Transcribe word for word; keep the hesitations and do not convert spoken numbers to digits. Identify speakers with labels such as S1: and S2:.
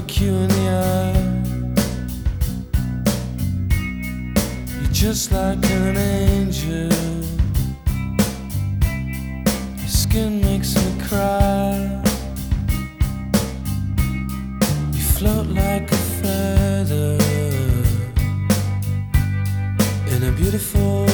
S1: look you in the eye, you're just like an angel. Your skin makes me cry. You float like a feather in a beautiful